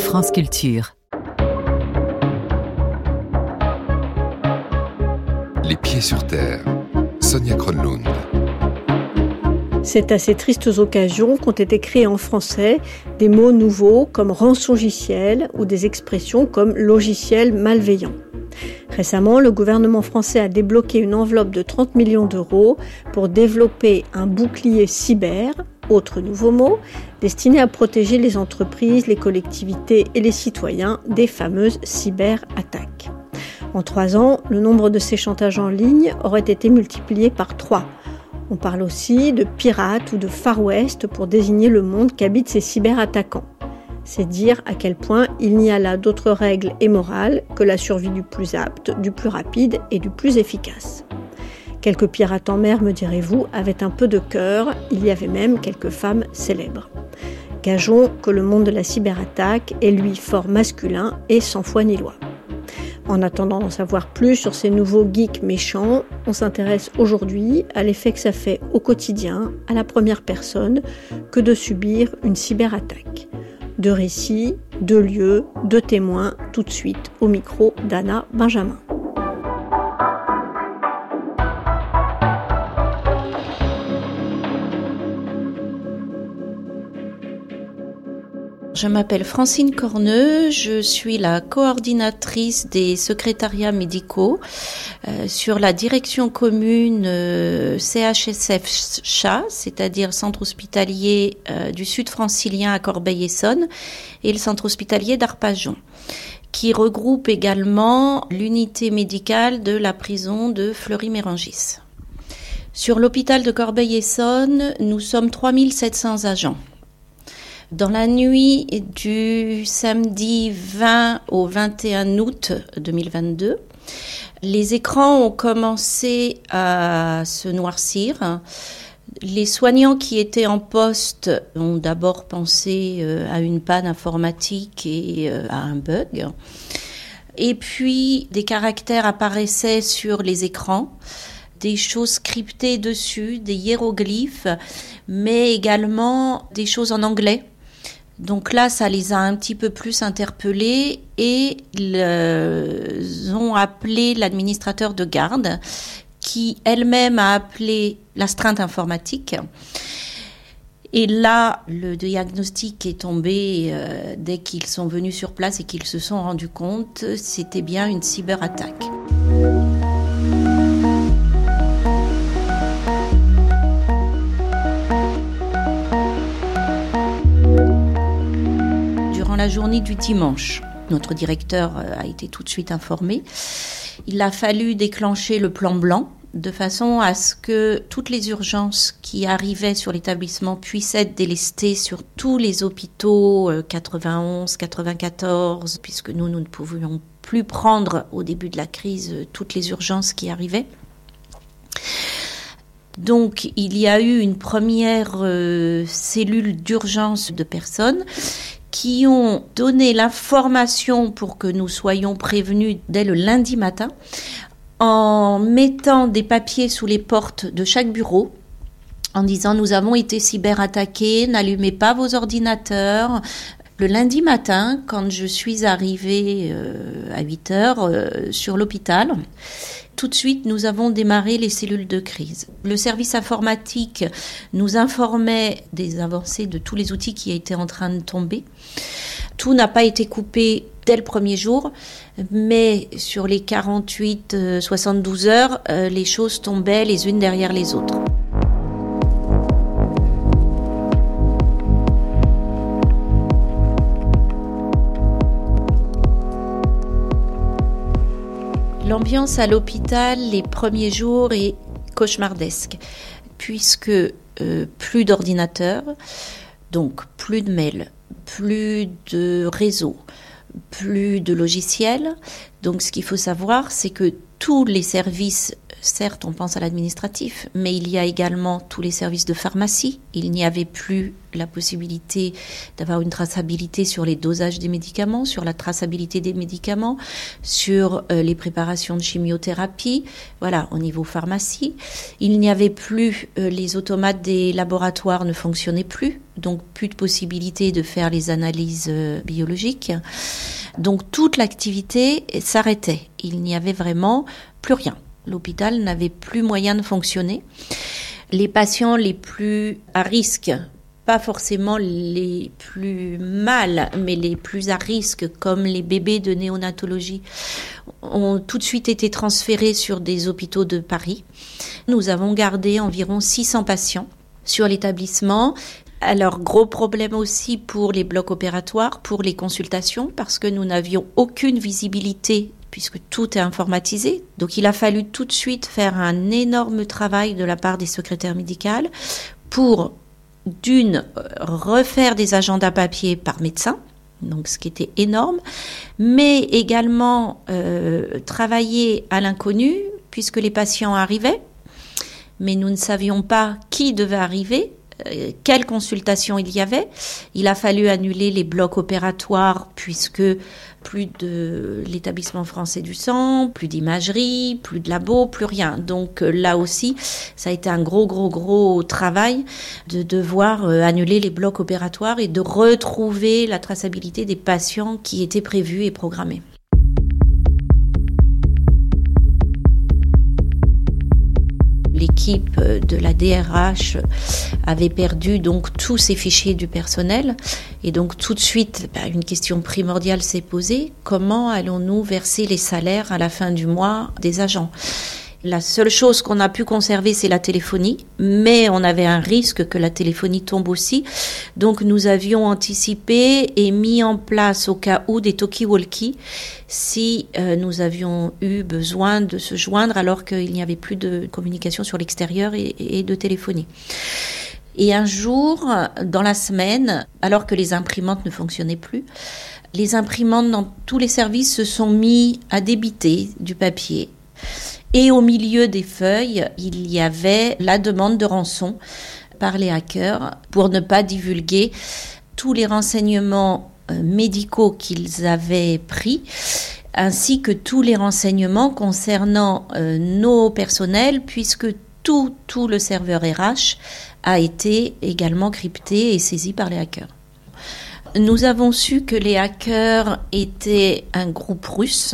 France Culture. Les pieds sur terre. Sonia Kronlund. C'est à ces tristes occasions qu'ont été créés en français des mots nouveaux comme rançongiciel ou des expressions comme logiciel malveillant. Récemment, le gouvernement français a débloqué une enveloppe de 30 millions d'euros pour développer un bouclier cyber, autre nouveau mot, destiné à protéger les entreprises, les collectivités et les citoyens des fameuses cyberattaques. En 3 ans, le nombre de ces chantages en ligne aurait été multiplié par 3. On parle aussi de pirates ou de Far West pour désigner le monde qu'habitent ces cyberattaquants. C'est dire à quel point il n'y a là d'autres règles et morales que la survie du plus apte, du plus rapide et du plus efficace. Quelques pirates en mer, me direz-vous, avaient un peu de cœur, il y avait même quelques femmes célèbres. Gageons que le monde de la cyberattaque est lui fort masculin et sans foi ni loi. En attendant d'en savoir plus sur ces nouveaux geeks méchants, on s'intéresse aujourd'hui à l'effet que ça fait au quotidien, à la première personne, que de subir une cyberattaque. 2 récits, 2 lieux, 2 témoins, tout de suite au micro d'Anna Benjamin. Je m'appelle Francine Corneux, je suis la coordinatrice des secrétariats médicaux sur la direction commune CHSF-CHA, c'est-à-dire Centre hospitalier du Sud francilien à Corbeil-Essonnes et le Centre hospitalier d'Arpajon, qui regroupe également l'unité médicale de la prison de Fleury-Mérangis. Sur l'hôpital de Corbeil-Essonnes, nous sommes 3700 agents. Dans la nuit du samedi 20 au 21 août 2022, les écrans ont commencé à se noircir. Les soignants qui étaient en poste ont d'abord pensé à une panne informatique et à un bug. Et puis, des caractères apparaissaient sur les écrans, des choses scriptées dessus, des hiéroglyphes, mais également des choses en anglais. Donc là, ça les a un petit peu plus interpellés et ils ont appelé l'administrateur de garde qui elle-même a appelé l'astreinte informatique. Et là, le diagnostic est tombé dès qu'ils sont venus sur place et qu'ils se sont rendus compte, c'était bien une cyberattaque. La journée du dimanche. Notre directeur a été tout de suite informé. Il a fallu déclencher le plan blanc de façon à ce que toutes les urgences qui arrivaient sur l'établissement puissent être délestées sur tous les hôpitaux 91, 94, puisque nous ne pouvions plus prendre au début de la crise toutes les urgences qui arrivaient. Donc, il y a eu une première cellule d'urgence de personnes qui ont donné l'information pour que nous soyons prévenus dès le lundi matin en mettant des papiers sous les portes de chaque bureau en disant « Nous avons été cyberattaqués, n'allumez pas vos ordinateurs ». Le lundi matin, quand je suis arrivée à 8h sur l'hôpital, tout de suite, nous avons démarré les cellules de crise. Le service informatique nous informait des avancées de tous les outils qui étaient en train de tomber. Tout n'a pas été coupé dès le premier jour, mais sur les 48-72 heures, les choses tombaient les unes derrière les autres. L'ambiance à l'hôpital les premiers jours est cauchemardesque, puisque plus d'ordinateurs, donc plus de mails, plus de réseaux, plus de logiciels. Donc ce qu'il faut savoir, c'est que tous les services certes, on pense à l'administratif, mais il y a également tous les services de pharmacie. Il n'y avait plus la possibilité d'avoir une traçabilité sur les dosages des médicaments, sur la traçabilité des médicaments, sur les préparations de chimiothérapie, voilà, au niveau pharmacie. Il n'y avait plus, les automates des laboratoires ne fonctionnaient plus, donc plus de possibilité de faire les analyses biologiques. Donc toute l'activité s'arrêtait. Il n'y avait vraiment plus rien. L'hôpital n'avait plus moyen de fonctionner. Les patients les plus à risque, pas forcément les plus mal, mais les plus à risque, comme les bébés de néonatologie, ont tout de suite été transférés sur des hôpitaux de Paris. Nous avons gardé environ 600 patients sur l'établissement. Alors, gros problème aussi pour les blocs opératoires, pour les consultations, parce que nous n'avions aucune visibilité puisque tout est informatisé. Donc, il a fallu tout de suite faire un énorme travail de la part des secrétaires médicales pour, d'une, refaire des agendas papier par médecin, donc ce qui était énorme, mais également travailler à l'inconnu, puisque les patients arrivaient, mais nous ne savions pas qui devait arriver, quelle consultation il y avait. Il a fallu annuler les blocs opératoires puisque plus de l'établissement français du sang, plus d'imagerie, plus de labo, plus rien. Donc là aussi, ça a été un gros travail de devoir annuler les blocs opératoires et de retrouver la traçabilité des patients qui étaient prévus et programmés. L'équipe de la DRH avait perdu donc tous ses fichiers du personnel et donc tout de suite une question primordiale s'est posée: comment allons-nous verser les salaires à la fin du mois des agents ? La seule chose qu'on a pu conserver, c'est la téléphonie, mais on avait un risque que la téléphonie tombe aussi. Donc nous avions anticipé et mis en place au cas où des talkie-walkie si nous avions eu besoin de se joindre alors qu'il n'y avait plus de communication sur l'extérieur et de téléphonie. Et un jour, dans la semaine, alors que les imprimantes ne fonctionnaient plus, les imprimantes dans tous les services se sont mis à débiter du papier. Et au milieu des feuilles, il y avait la demande de rançon par les hackers pour ne pas divulguer tous les renseignements médicaux qu'ils avaient pris, ainsi que tous les renseignements concernant nos personnels, puisque tout le serveur RH a été également crypté et saisi par les hackers. Nous avons su que les hackers étaient un groupe russe.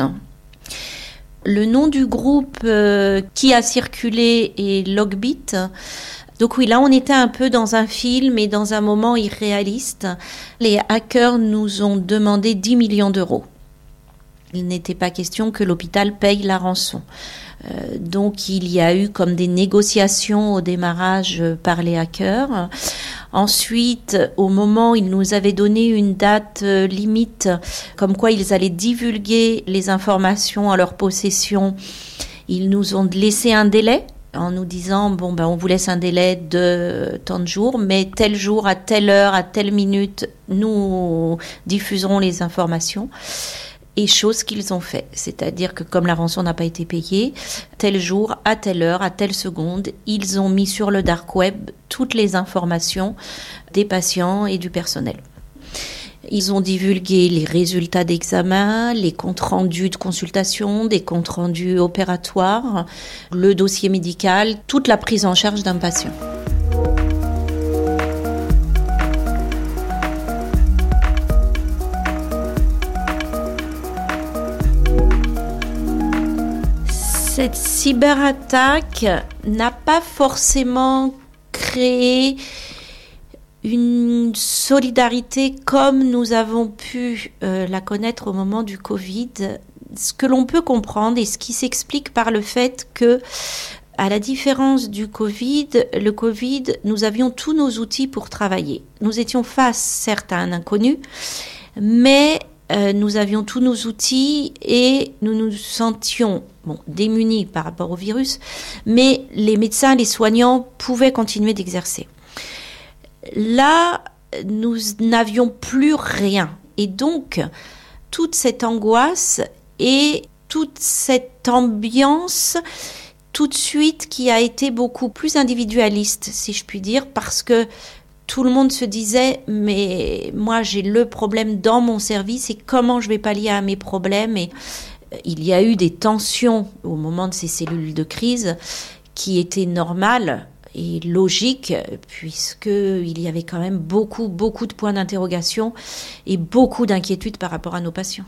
Le nom du groupe qui a circulé est Logbit. Donc oui, là on était un peu dans un film et dans un moment irréaliste. Les hackers nous ont demandé 10 millions d'euros. Il n'était pas question que l'hôpital paye la rançon. Donc il y a eu comme des négociations au démarrage par les hackers. Ensuite, au moment où ils nous avaient donné une date limite, comme quoi ils allaient divulguer les informations en leur possession, ils nous ont laissé un délai en nous disant on vous laisse un délai de tant de jours, mais tel jour, à telle heure, à telle minute, nous diffuserons les informations. Et chose qu'ils ont fait, c'est-à-dire que comme la rançon n'a pas été payée, tel jour, à telle heure, à telle seconde, ils ont mis sur le dark web toutes les informations des patients et du personnel. Ils ont divulgué les résultats d'examen, les comptes rendus de consultation, des comptes rendus opératoires, le dossier médical, toute la prise en charge d'un patient. Cette cyberattaque n'a pas forcément créé une solidarité comme nous avons pu la connaître au moment du Covid. Ce que l'on peut comprendre et ce qui s'explique par le fait que, à la différence du Covid, le Covid, nous avions tous nos outils pour travailler. Nous étions face, certes, à un inconnu, mais nous avions tous nos outils et nous nous sentions démunis par rapport au virus, mais les médecins, les soignants pouvaient continuer d'exercer. Là, nous n'avions plus rien. Et donc, toute cette angoisse et toute cette ambiance, tout de suite qui a été beaucoup plus individualiste, si je puis dire, parce que tout le monde se disait « mais moi j'ai le problème dans mon service et comment je vais pallier à mes problèmes ?» Et il y a eu des tensions au moment de ces cellules de qui étaient normales et logiques, puisqu'il y avait quand même beaucoup de points d'interrogation et beaucoup d'inquiétudes par rapport à nos patients.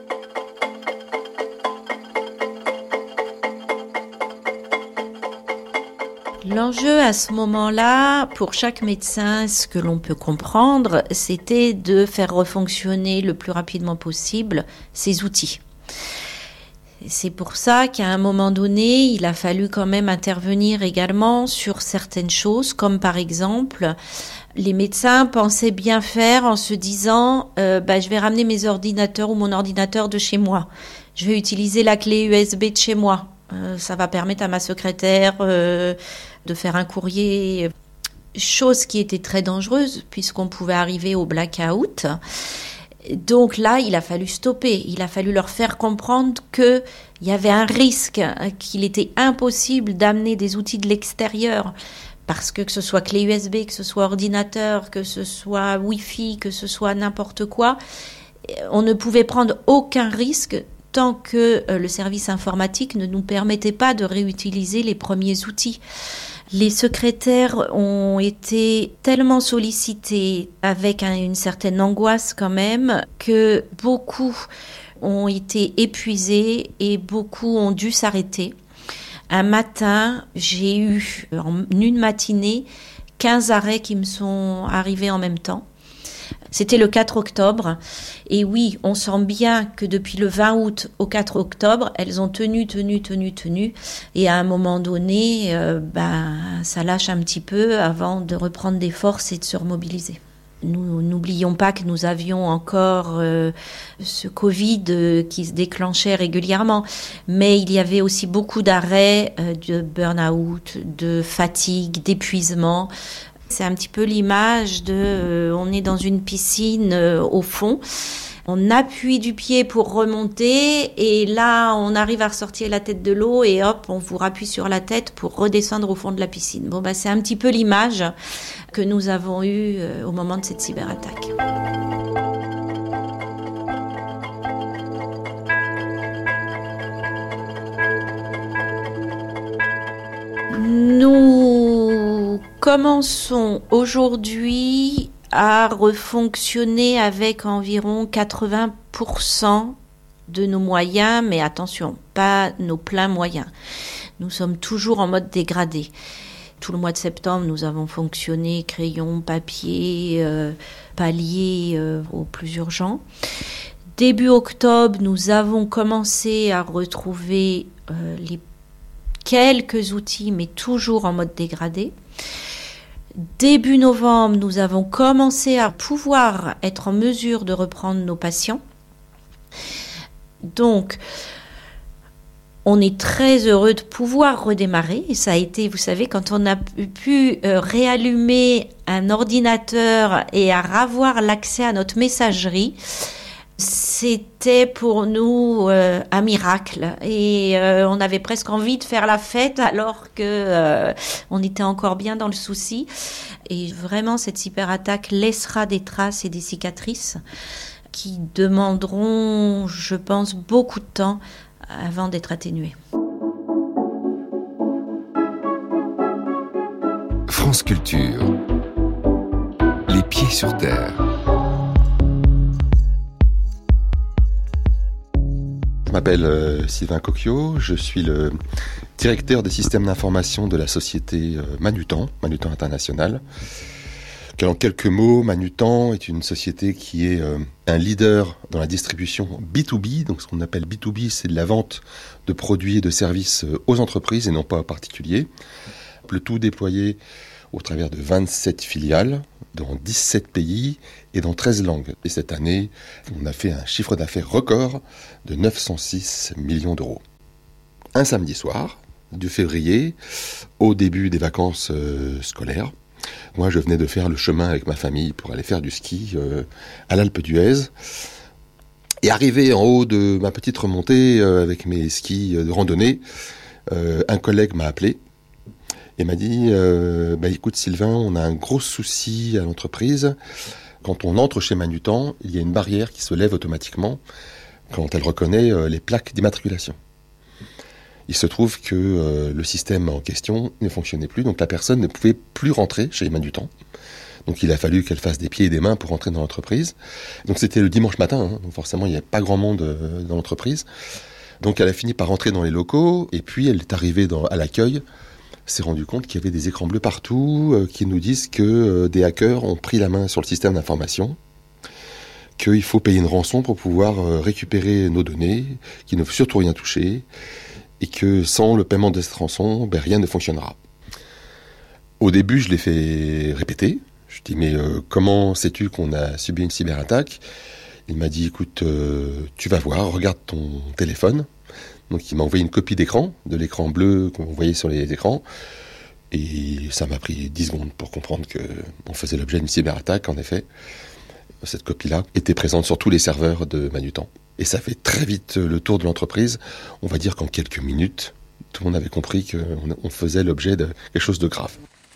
L'enjeu à ce moment-là, pour chaque médecin, ce que l'on peut comprendre, c'était de faire refonctionner le plus rapidement possible ces outils. C'est pour ça qu'à un moment donné, il a fallu quand même intervenir également sur certaines choses, comme par exemple, les médecins pensaient bien faire en se disant je vais ramener mes ordinateurs ou mon ordinateur de chez moi. Je vais utiliser la clé USB de chez moi. Ça va permettre à ma secrétaire de faire un courrier, chose qui était très dangereuse puisqu'on pouvait arriver au blackout. Donc là, il a fallu stopper, il a fallu leur faire comprendre qu'il y avait un risque, qu'il était impossible d'amener des outils de l'extérieur parce que ce soit clé USB, que ce soit ordinateur, que ce soit Wi-Fi, que ce soit n'importe quoi, on ne pouvait prendre aucun risque tant que le service informatique ne nous permettait pas de réutiliser les premiers outils. Les secrétaires ont été tellement sollicités avec une certaine angoisse quand même que beaucoup ont été épuisés et beaucoup ont dû s'arrêter. Un matin, j'ai eu en une matinée 15 arrêts qui me sont arrivés en même temps. C'était le 4 octobre. Et oui, on sent bien que depuis le 20 août au 4 octobre, elles ont tenu. Et à un moment donné, ça lâche un petit peu avant de reprendre des forces et de se remobiliser. Nous n'oublions pas que nous avions encore ce Covid qui se déclenchait régulièrement. Mais il y avait aussi beaucoup d'arrêts, de burn-out, de fatigue, d'épuisement. C'est un petit peu l'image on est dans une piscine au fond, on appuie du pied pour remonter et là on arrive à ressortir la tête de l'eau et hop, on vous rappuie sur la tête pour redescendre au fond de la piscine. C'est un petit peu l'image que nous avons eue au moment de cette cyberattaque. Nous commençons aujourd'hui à refonctionner avec environ 80% de nos moyens, mais attention, pas nos pleins moyens. Nous sommes toujours en mode dégradé. Tout le mois de septembre, nous avons fonctionné crayon, papier, palier au plus urgent. Début octobre, nous avons commencé à retrouver les quelques outils, mais toujours en mode dégradé. Début novembre, nous avons commencé à pouvoir être en mesure de reprendre nos patients. Donc, on est très heureux de pouvoir redémarrer. Et ça a été, vous savez, quand on a pu réallumer un ordinateur et à avoir l'accès à notre messagerie, c'était pour nous un miracle et on avait presque envie de faire la fête alors que on était encore bien dans le souci. Et vraiment, cette cyberattaque laissera des traces et des cicatrices qui demanderont, je pense, beaucoup de temps avant d'être atténuées. France Culture. Les pieds sur terre. Je m'appelle Sylvain Coquio, je suis le directeur des systèmes d'information de la société Manutan International. En quelques mots, Manutan est une société qui est un leader dans la distribution B2B. Donc ce qu'on appelle B2B, c'est de la vente de produits et de services aux entreprises et non pas aux particuliers. Le tout déployé au travers de 27 filiales dans 17 pays et dans 13 langues. Et cette année, on a fait un chiffre d'affaires record de 906 millions d'euros. Un samedi soir, de février, au début des vacances scolaires, moi je venais de faire le chemin avec ma famille pour aller faire du ski à l'Alpe d'Huez. Et arrivé en haut de ma petite remontée avec mes skis de randonnée, un collègue m'a appelé et m'a dit écoute Sylvain, on a un gros souci à l'entreprise. Quand on entre chez Manutan, il y a une barrière qui se lève automatiquement quand elle reconnaît les plaques d'immatriculation. Il se trouve que le système en question ne fonctionnait plus, donc la personne ne pouvait plus rentrer chez Manutan. Donc il a fallu qu'elle fasse des pieds et des mains pour rentrer dans l'entreprise. Donc c'était le dimanche matin, donc forcément il n'y avait pas grand monde dans l'entreprise. Donc elle a fini par rentrer dans les locaux, et puis elle est arrivée à l'accueil, s'est rendue compte qu'il y avait des écrans bleus partout qui nous disent que des hackers ont pris la main sur le système d'information, qu'il faut payer une rançon pour pouvoir récupérer nos données, qu'il ne faut surtout rien toucher, et que sans le paiement de cette rançon, rien ne fonctionnera. Au début, je l'ai fait répéter. Je dis mais comment sais-tu qu'on a subi une cyberattaque ? Il m'a dit écoute, tu vas voir, regarde ton téléphone. Donc il m'a envoyé une copie d'écran, de l'écran bleu qu'on voyait sur les écrans. Et ça m'a pris 10 secondes pour comprendre qu'on faisait l'objet d'une cyberattaque. En effet, cette copie-là était présente sur tous les serveurs de Manutan. Et ça fait très vite le tour de l'entreprise. On va dire qu'en quelques minutes, tout le monde avait compris qu'on faisait l'objet de quelque chose de grave.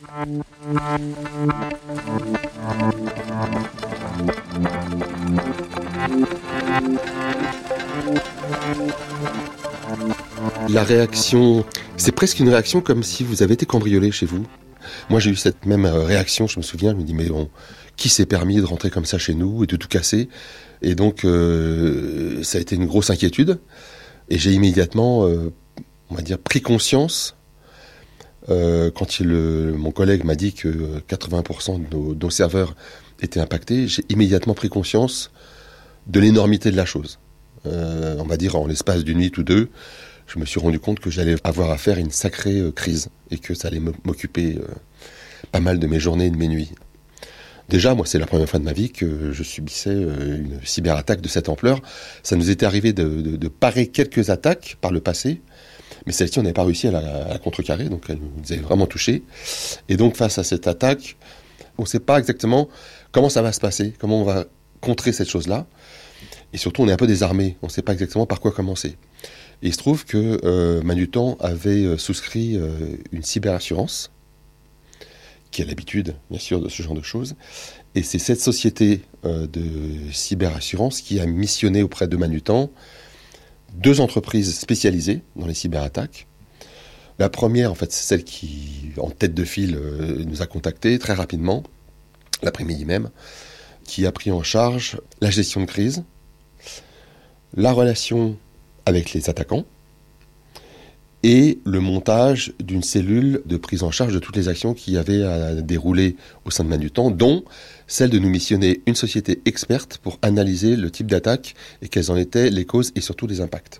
La réaction, c'est presque une réaction comme si vous avez été cambriolé chez vous. Moi j'ai eu cette même réaction, je me souviens, je me dis mais qui s'est permis de rentrer comme ça chez nous et de tout casser ? Et donc ça a été une grosse inquiétude. Et j'ai immédiatement, on va dire, pris conscience quand mon collègue m'a dit que 80% de nos serveurs étaient impactés. J'ai immédiatement pris conscience de l'énormité de la chose. On va dire en l'espace d'une nuit ou deux, je me suis rendu compte que j'allais avoir à faire une sacrée crise et que ça allait m'occuper pas mal de mes journées et de mes nuits. Déjà, moi, c'est la première fois de ma vie que je subissais une cyberattaque de cette ampleur. Ça nous était arrivé de parer quelques attaques par le passé, mais celle-ci, on n'avait pas réussi à la contrecarrer, donc elle nous avait vraiment touchés. Et donc, face à cette attaque, on ne sait pas exactement comment ça va se passer, comment on va contrer cette chose-là. Et surtout, on est un peu désarmé, on ne sait pas exactement par quoi commencer. Et il se trouve que Manutan avait souscrit une cyberassurance, qui a l'habitude, bien sûr, de ce genre de choses. Et c'est cette société de cyberassurance qui a missionné auprès de Manutan 2 entreprises spécialisées dans les cyberattaques. La première, en fait, c'est celle qui, en tête de file, nous a contactés très rapidement, l'après-midi même, qui a pris en charge la gestion de crise, la relation avec les attaquants, et le montage d'une cellule de prise en charge de toutes les actions qu'il y avait à dérouler au sein de Manutan, dont celle de nous missionner une société experte pour analyser le type d'attaque et quelles en étaient les causes et surtout les impacts.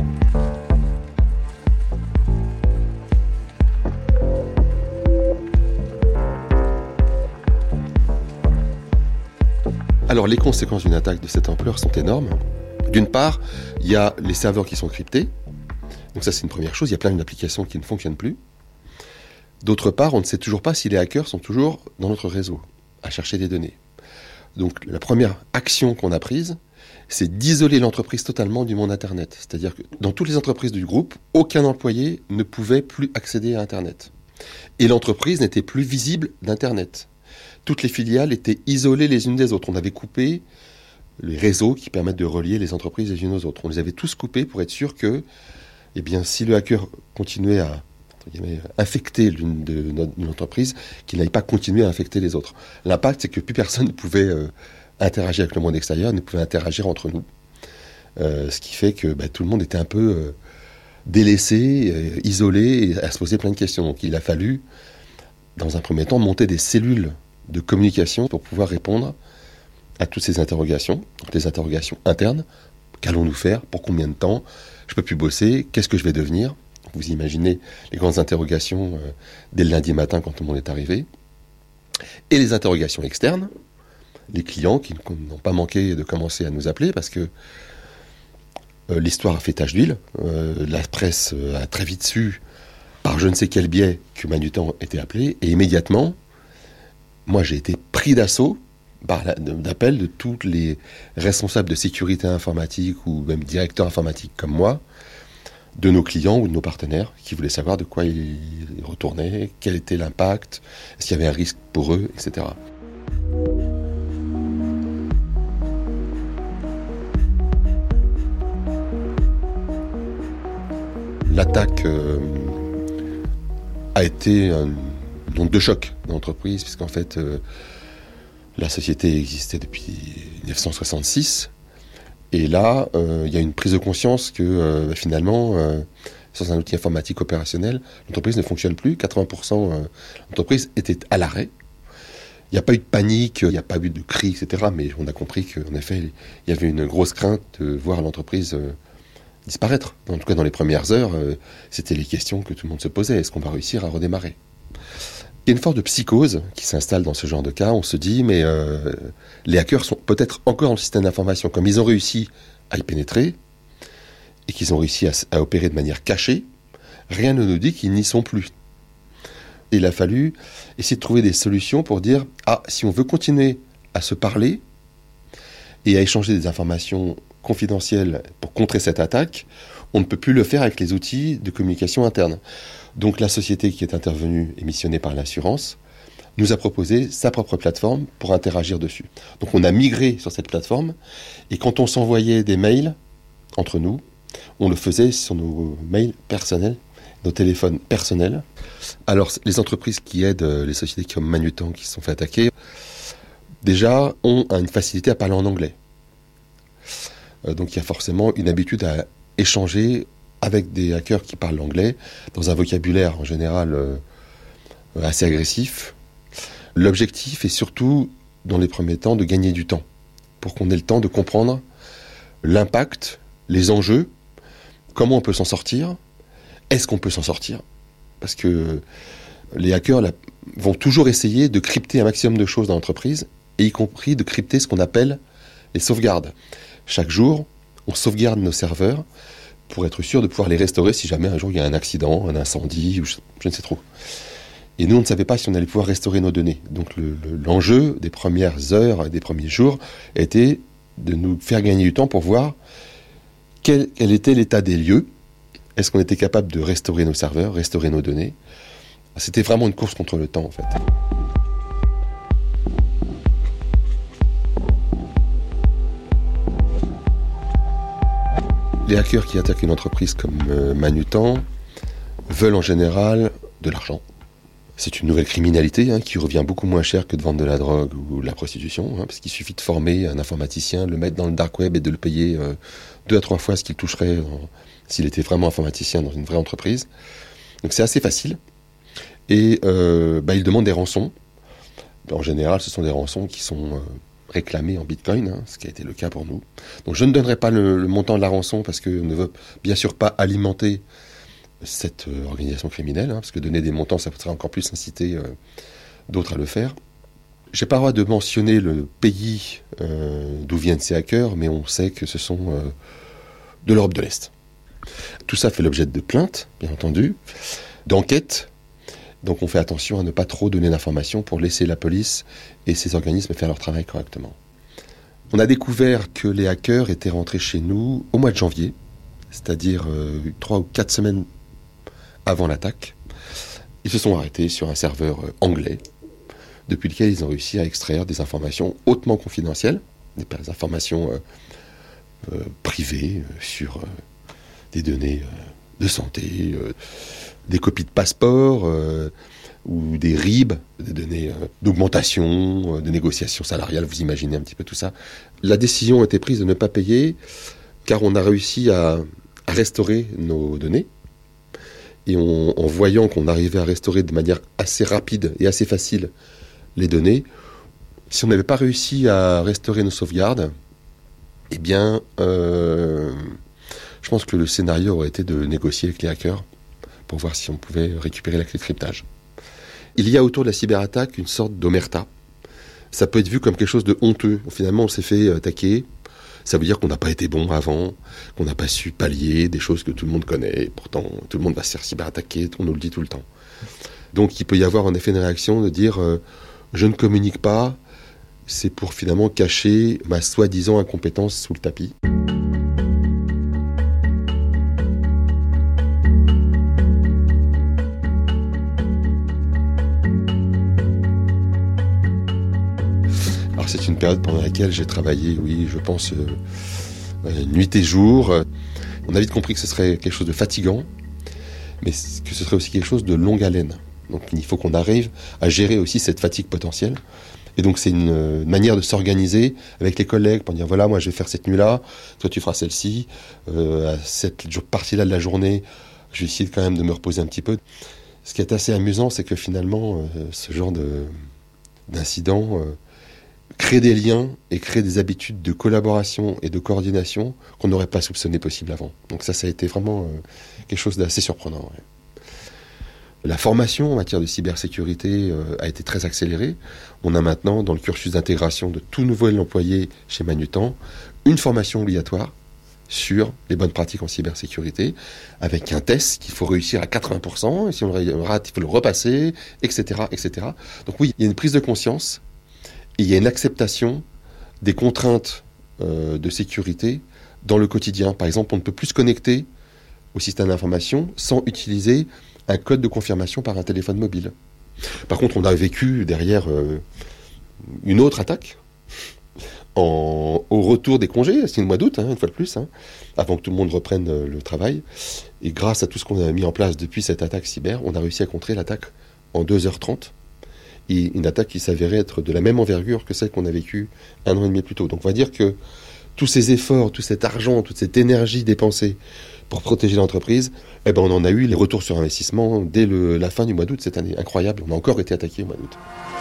Alors les conséquences d'une attaque de cette ampleur sont énormes. D'une part, il y a les serveurs qui sont cryptés. Donc ça, c'est une première chose. Il y a plein d'applications qui ne fonctionnent plus. D'autre part, on ne sait toujours pas si les hackers sont toujours dans notre réseau, à chercher des données. Donc la première action qu'on a prise, c'est d'isoler l'entreprise totalement du monde Internet. C'est-à-dire que dans toutes les entreprises du groupe, aucun employé ne pouvait plus accéder à Internet. Et l'entreprise n'était plus visible d'Internet. Toutes les filiales étaient isolées les unes des autres. On avait coupé les réseaux qui permettent de relier les entreprises les unes aux autres. On les avait tous coupés pour être sûr que, si le hacker continuait à infecter l'une de notre entreprise, qu'il n'allait pas continuer à infecter les autres. L'impact, c'est que plus personne ne pouvait interagir avec le monde extérieur, ne pouvait interagir entre nous. Ce qui fait que tout le monde était un peu délaissé, isolé, et à se poser plein de questions. Donc il a fallu, dans un premier temps, monter des cellules de communication pour pouvoir répondre à toutes ces interrogations, des interrogations internes. Qu'allons-nous faire ? Pour combien de temps ? Je ne peux plus bosser. Qu'est-ce que je vais devenir ? Vous imaginez les grandes interrogations dès le lundi matin quand tout le monde est arrivé. Et les interrogations externes, les clients qui n'ont pas manqué de commencer à nous appeler parce que l'histoire a fait tache d'huile. La presse a très vite su, par je ne sais quel biais, que Manutan était appelé. Et immédiatement, moi j'ai été pris d'assaut d'appels de tous les responsables de sécurité informatique ou même directeurs informatiques comme moi, de nos clients ou de nos partenaires qui voulaient savoir de quoi ils retournaient, quel était l'impact, est-ce qu'il y avait un risque pour eux, etc. L'attaque a été donc de choc dans l'entreprise, puisqu'en fait, la société existait depuis 1966. Et là, il y a une prise de conscience que finalement, sans un outil informatique opérationnel, l'entreprise ne fonctionne plus. 80% de l'entreprise était à l'arrêt. Il n'y a pas eu de panique, il n'y a pas eu de cris, etc. Mais on a compris qu'en effet, il y avait une grosse crainte de voir l'entreprise disparaître. En tout cas, dans les premières heures, c'était les questions que tout le monde se posait. Est-ce qu'on va réussir à redémarrer ? Il y a une forme de psychose qui s'installe dans ce genre de cas. On se dit, mais les hackers sont peut-être encore dans le système d'information. Comme ils ont réussi à y pénétrer et qu'ils ont réussi à opérer de manière cachée, rien ne nous dit qu'ils n'y sont plus. Et il a fallu essayer de trouver des solutions pour dire, si on veut continuer à se parler et à échanger des informations confidentielles pour contrer cette attaque, on ne peut plus le faire avec les outils de communication interne. Donc la société qui est intervenue et missionnée par l'assurance nous a proposé sa propre plateforme pour interagir dessus. Donc on a migré sur cette plateforme et quand on s'envoyait des mails entre nous, on le faisait sur nos mails personnels, nos téléphones personnels. Alors les entreprises qui aident les sociétés comme Manutan qui se sont fait attaquer, déjà ont une facilité à parler en anglais. Donc il y a forcément une habitude à échanger avec des hackers qui parlent l'anglais, dans un vocabulaire en général assez agressif. L'objectif est surtout, dans les premiers temps, de gagner du temps, pour qu'on ait le temps de comprendre l'impact, les enjeux, comment on peut s'en sortir, est-ce qu'on peut s'en sortir ? Parce que les hackers vont toujours essayer de crypter un maximum de choses dans l'entreprise, et y compris de crypter ce qu'on appelle les sauvegardes. Chaque jour, on sauvegarde nos serveurs, pour être sûr de pouvoir les restaurer si jamais un jour il y a un accident, un incendie, ou je ne sais trop. Et nous, on ne savait pas si on allait pouvoir restaurer nos données. Donc l'enjeu des premières heures, des premiers jours, était de nous faire gagner du temps pour voir quel était l'état des lieux. Est-ce qu'on était capable de restaurer nos serveurs, restaurer nos données ? C'était vraiment une course contre le temps, en fait. Les hackers qui attaquent une entreprise comme Manutan veulent en général de l'argent. C'est une nouvelle criminalité qui revient beaucoup moins cher que de vendre de la drogue ou de la prostitution, parce qu'il suffit de former un informaticien, le mettre dans le dark web et de le payer 2 à 3 fois ce qu'il toucherait s'il était vraiment informaticien dans une vraie entreprise. Donc c'est assez facile. Et ils demandent des rançons. En général, ce sont des rançons qui sont réclamés en bitcoin, ce qui a été le cas pour nous. Donc je ne donnerai pas le montant de la rançon parce qu'on ne veut bien sûr pas alimenter cette organisation criminelle, parce que donner des montants, ça pourrait encore plus inciter d'autres à le faire. J'ai pas le droit de mentionner le pays d'où viennent ces hackers, mais on sait que ce sont de l'Europe de l'Est. Tout ça fait l'objet de plaintes, bien entendu, d'enquêtes. Donc on fait attention à ne pas trop donner d'informations pour laisser la police et ces organismes faire leur travail correctement. On a découvert que les hackers étaient rentrés chez nous au mois de janvier, c'est-à-dire 3 ou 4 semaines avant l'attaque. Ils se sont arrêtés sur un serveur anglais, depuis lequel ils ont réussi à extraire des informations hautement confidentielles, des informations privées sur des données de santé, des copies de passeports ou des RIB, des données d'augmentation, de négociation salariale, vous imaginez un petit peu tout ça. La décision a été prise de ne pas payer car on a réussi à restaurer nos données et en voyant qu'on arrivait à restaurer de manière assez rapide et assez facile les données, si on n'avait pas réussi à restaurer nos sauvegardes, eh bien, je pense que le scénario aurait été de négocier avec les hackers pour voir si on pouvait récupérer la clé de cryptage. Il y a autour de la cyberattaque une sorte d'omerta. Ça peut être vu comme quelque chose de honteux. Finalement, on s'est fait attaquer. Ça veut dire qu'on n'a pas été bon avant, qu'on n'a pas su pallier des choses que tout le monde connaît. Pourtant, tout le monde va se faire cyberattaquer, on nous le dit tout le temps. Donc, il peut y avoir en effet une réaction de dire je ne communique pas, c'est pour finalement cacher ma soi-disant incompétence sous le tapis. une période pendant laquelle j'ai travaillé, oui, je pense, nuit et jour. On a vite compris que ce serait quelque chose de fatigant, mais que ce serait aussi quelque chose de longue haleine. Donc il faut qu'on arrive à gérer aussi cette fatigue potentielle. Et donc c'est une manière de s'organiser avec les collègues pour dire voilà, moi je vais faire cette nuit-là, toi tu feras celle-ci, à cette partie-là de la journée, je vais essayer quand même de me reposer un petit peu. Ce qui est assez amusant, c'est que finalement, ce genre d'incident crée des liens et crée des habitudes de collaboration et de coordination qu'on n'aurait pas soupçonné possible avant. Donc ça a été vraiment quelque chose d'assez surprenant. Ouais. La formation en matière de cybersécurité a été très accélérée. On a maintenant, dans le cursus d'intégration de tout nouvel employé chez Manutan, une formation obligatoire sur les bonnes pratiques en cybersécurité, avec un test qu'il faut réussir à 80%, et si on le rate, il faut le repasser, etc., etc. Donc oui, il y a une prise de conscience, et il y a une acceptation des contraintes de sécurité dans le quotidien. Par exemple, on ne peut plus se connecter au système d'information sans utiliser un code de confirmation par un téléphone mobile. Par contre, on a vécu derrière une autre attaque au retour des congés, c'est le mois d'août, une fois de plus, avant que tout le monde reprenne le travail. Et grâce à tout ce qu'on a mis en place depuis cette attaque cyber, on a réussi à contrer l'attaque en 2h30. Et une attaque qui s'avérait être de la même envergure que celle qu'on a vécue 1 an et demi plus tôt. Donc on va dire que tous ces efforts, tout cet argent, toute cette énergie dépensée pour protéger l'entreprise, on en a eu les retours sur investissement dès la fin du mois d'août cette année. Incroyable, on a encore été attaqué au mois d'août.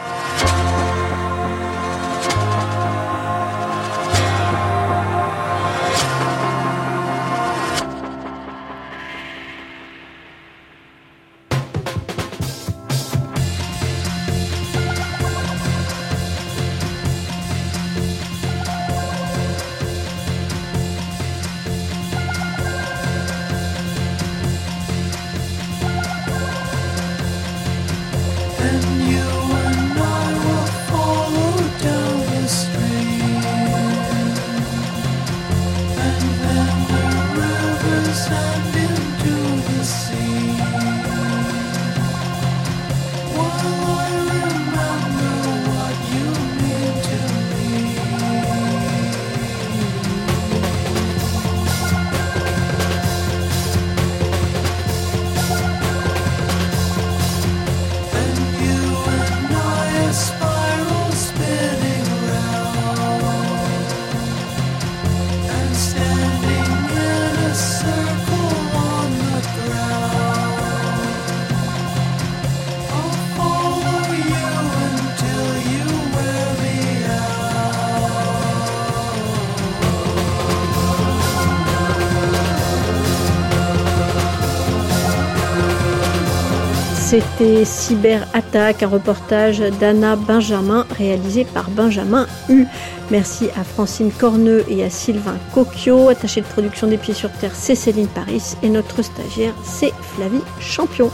C'était Cyberattaque, un reportage d'Anna Benjamin réalisé par Benjamin Hu. Merci à Francine Corneux et à Sylvain Coquio. Attaché de production des Pieds sur Terre, c'est Céline Paris et notre stagiaire, c'est Flavie Champion.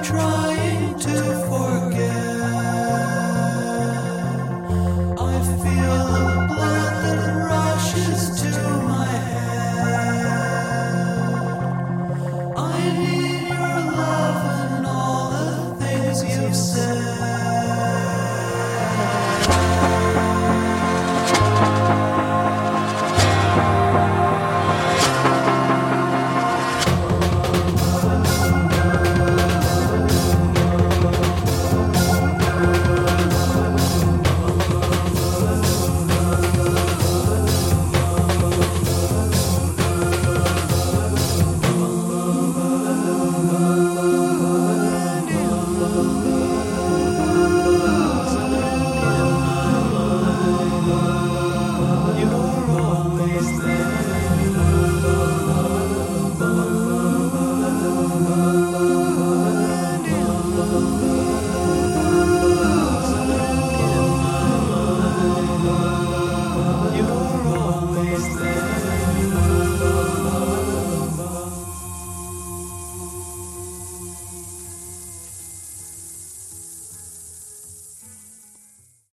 try.